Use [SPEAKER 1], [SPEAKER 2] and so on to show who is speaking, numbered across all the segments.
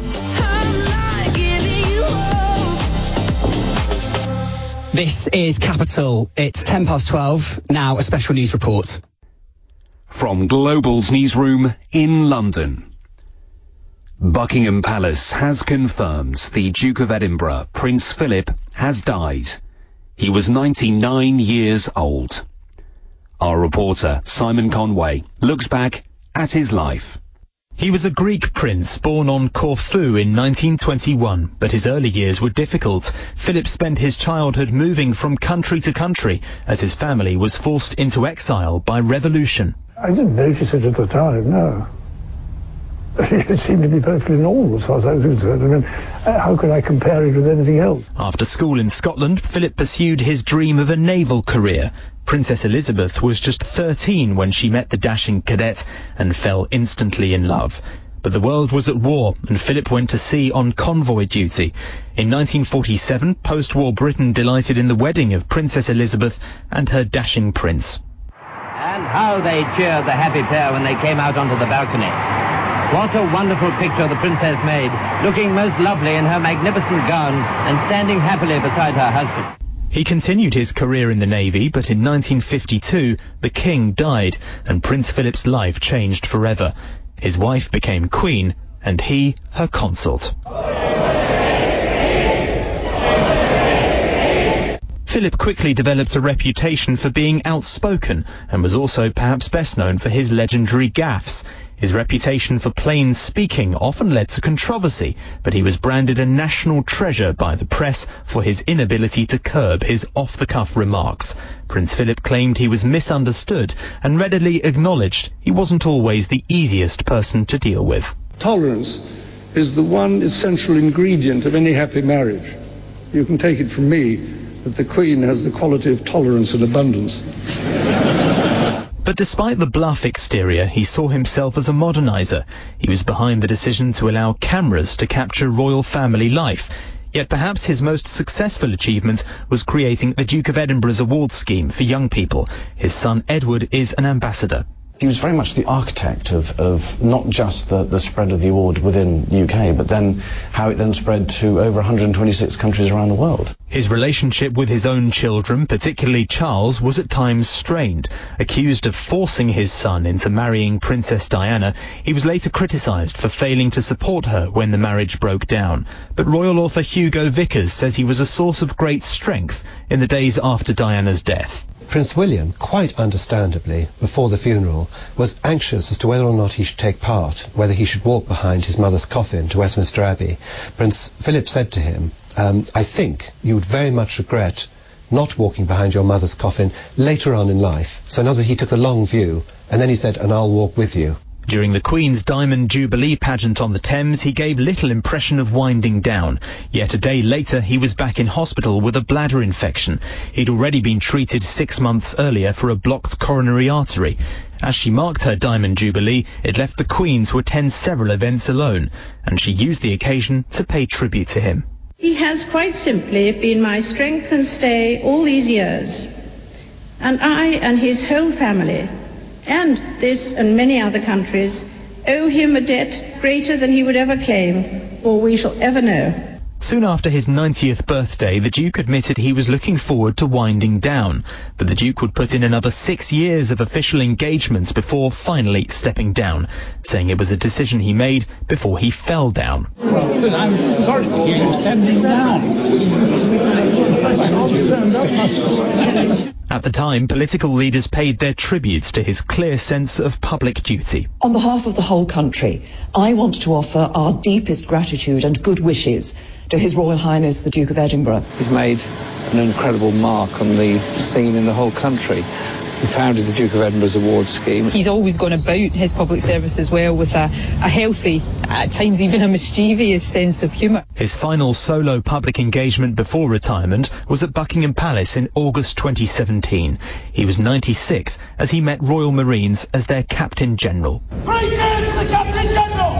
[SPEAKER 1] This is Capital. It's 12:10. Now a special news report.
[SPEAKER 2] From Global's newsroom in London. Buckingham Palace has confirmed the Duke of Edinburgh, Prince Philip, has died. He was 99 years old. Our reporter, Simon Conway, looks back at his life.
[SPEAKER 3] He was a Greek prince born on Corfu in 1921, but his early years were difficult. Philip spent his childhood moving from country to country as his family was forced into exile by revolution.
[SPEAKER 4] I didn't notice it at the time, no. It seemed to be perfectly normal as far as I was concerned. I mean, how could I compare it with anything else?
[SPEAKER 3] After school in Scotland, Philip pursued his dream of a naval career. Princess Elizabeth was just 13 when she met the dashing cadet and fell instantly in love. But the world was at war, and Philip went to sea on convoy duty. In 1947, post-war Britain delighted in the wedding of Princess Elizabeth and her dashing prince.
[SPEAKER 5] And how they cheered the happy pair when they came out onto the balcony. What a wonderful picture the princess made, looking most lovely in her magnificent gown and standing happily beside her husband.
[SPEAKER 3] He continued his career in the Navy, but in 1952, the King died, and Prince Philip's life changed forever. His wife became Queen, and he her consort. Philip quickly developed a reputation for being outspoken, and was also perhaps best known for his legendary gaffes. His reputation for plain speaking often led to controversy, but he was branded a national treasure by the press for his inability to curb his off-the-cuff remarks. Prince Philip claimed he was misunderstood and readily acknowledged he wasn't always the easiest person to deal with.
[SPEAKER 4] Tolerance is the one essential ingredient of any happy marriage. You can take it from me that the Queen has the quality of tolerance and abundance.
[SPEAKER 3] But despite the bluff exterior, he saw himself as a modernizer. He was behind the decision to allow cameras to capture royal family life. Yet perhaps his most successful achievement was creating the Duke of Edinburgh's award scheme for young people. His son Edward is an ambassador.
[SPEAKER 6] He was very much the architect of not just the spread of the award within the UK, but then how it then spread to over 126 countries around the world.
[SPEAKER 3] His relationship with his own children, particularly Charles, was at times strained. Accused of forcing his son into marrying Princess Diana, he was later criticised for failing to support her when the marriage broke down. But royal author Hugo Vickers says he was a source of great strength in the days after Diana's death.
[SPEAKER 7] Prince William, quite understandably, before the funeral, was anxious as to whether or not he should take part, whether he should walk behind his mother's coffin to Westminster Abbey. Prince Philip said to him, I think you would very much regret not walking behind your mother's coffin later on in life. So in other words, he took the long view, and then he said, and I'll walk with you.
[SPEAKER 3] During the Queen's Diamond Jubilee pageant on the Thames, he gave little impression of winding down. Yet a day later, he was back in hospital with a bladder infection. He'd already been treated 6 months earlier for a blocked coronary artery. As she marked her Diamond Jubilee, it left the Queen to attend several events alone, and she used the occasion to pay tribute to him.
[SPEAKER 8] He has quite simply been my strength and stay all these years, and I and his whole family, and this and many other countries, owe him a debt greater than he would ever claim, or we shall ever know.
[SPEAKER 3] Soon after his 90th birthday, the Duke admitted he was looking forward to winding down, but the Duke would put in another 6 years of official engagements before finally stepping down, saying it was a decision he made before he fell down.
[SPEAKER 9] Well, I'm sorry to hear you standing down.
[SPEAKER 3] At the time, political leaders paid their tributes to his clear sense of public duty.
[SPEAKER 10] On behalf of the whole country, I want to offer our deepest gratitude and good wishes to His Royal Highness the Duke of Edinburgh.
[SPEAKER 11] He's made an incredible mark on the scene in the whole country. He founded the Duke of Edinburgh's award scheme.
[SPEAKER 12] He's always gone about his public service as well with a healthy, at times even a mischievous sense of humour.
[SPEAKER 3] His final solo public engagement before retirement was at Buckingham Palace in August 2017. He was 96 as he met Royal Marines as their Captain General.
[SPEAKER 9] Great cheers to the Captain General!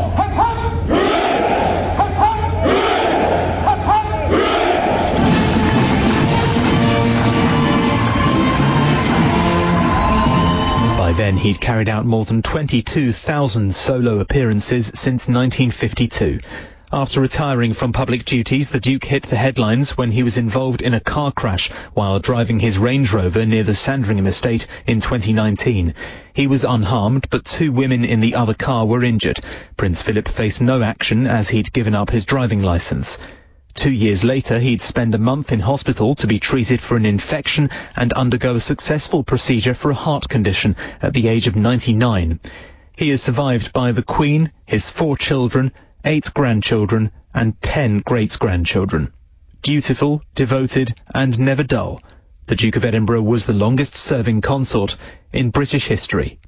[SPEAKER 3] By then, he'd carried out more than 22,000 solo appearances since 1952. After retiring from public duties, the Duke hit the headlines when he was involved in a car crash while driving his Range Rover near the Sandringham estate in 2019. He was unharmed, but 2 women in the other car were injured. Prince Philip faced no action as he'd given up his driving licence. 2 years later, he'd spend a month in hospital to be treated for an infection and undergo a successful procedure for a heart condition at the age of 99. He is survived by the Queen, his 4 children, 8 grandchildren and 10 great-grandchildren. Dutiful, devoted and never dull, the Duke of Edinburgh was the longest-serving consort in British history.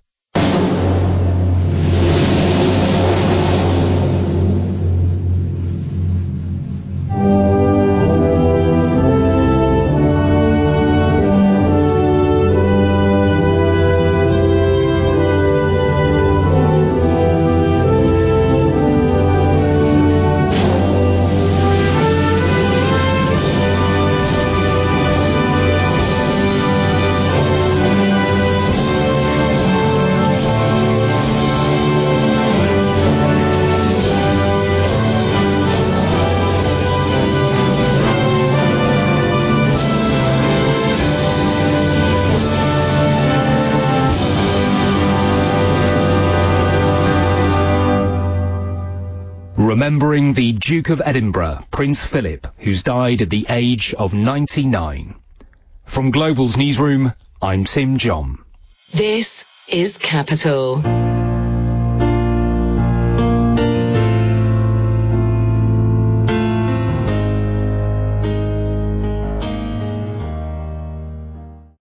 [SPEAKER 2] Remembering the Duke of Edinburgh, Prince Philip, who's died at the age of 99. From Global's newsroom, I'm Tim John.
[SPEAKER 13] This is Capital.